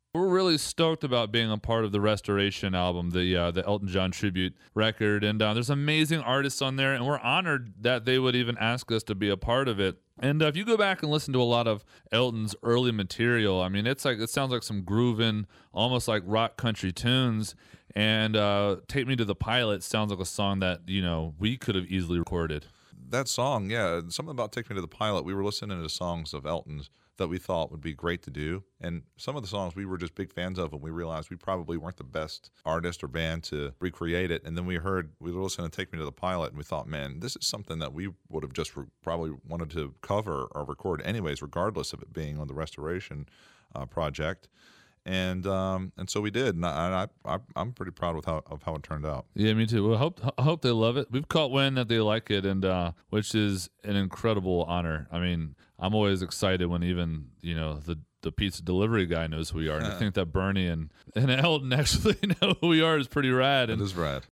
We're really stoked about being a part of the Restoration album, the Elton John tribute record, and there's amazing artists on there, and we're honored that they would even ask us to be a part of it. And if you go back and listen to a lot of Elton's early material, I mean, it sounds like some grooving, almost like rock country tunes. And "Take Me to the Pilot" sounds like a song that we could have easily recorded. That song, yeah, something about "Take Me to the Pilot." We were listening to songs of Elton's that we thought would be great to do, and some of the songs we were just big fans of, and we realized we probably weren't the best artist or band to recreate it. And then we were listening to "Take Me to the Pilot," and we thought, man, this is something that we would have just probably wanted to cover or record anyways, regardless of it being on the Restoration project. And so we did, and I'm pretty proud of how it turned out. Yeah, me too. Well, I hope they love it. We've caught wind that they like it, and which is an incredible honor. I mean, I'm always excited when even the pizza delivery guy knows who we are, and I think that Bernie and Elton actually know who we are is pretty rad. It is rad.